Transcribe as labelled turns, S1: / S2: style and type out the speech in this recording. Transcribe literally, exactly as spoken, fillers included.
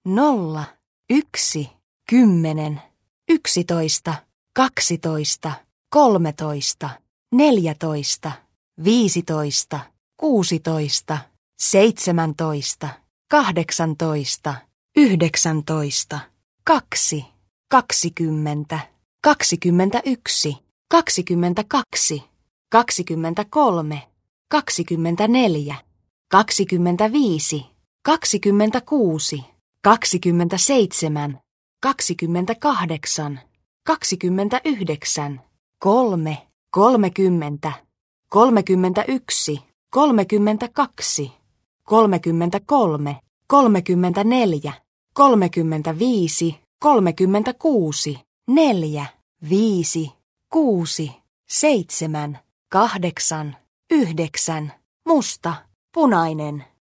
S1: nolla, yksi, kymmenen, yksitoista, kaksitoista, kolmetoista, neljätoista, viisitoista, kuusitoista, seitsemäntoista, kahdeksantoista, yhdeksäntoista, kaksi, kaksikymmentä, kaksikymmentäyksi, kaksikymmentäkaksi, kaksikymmentäkolme, kaksikymmentäneljä, kaksikymmentäviisi, kaksikymmentäkuusi, kaksikymmentäseitsemän, kaksikymmentäkahdeksan, kaksikymmentäyhdeksän, kolme, kolmekymmentä, kolmekymmentäyksi, kolmekymmentäkaksi, kolmekymmentäkolme, kolmekymmentäneljä, kolmekymmentäviisi, kolmekymmentäkuusi, neljä, viisi, kuusi, seitsemän, kahdeksan, yhdeksän, musta, punainen.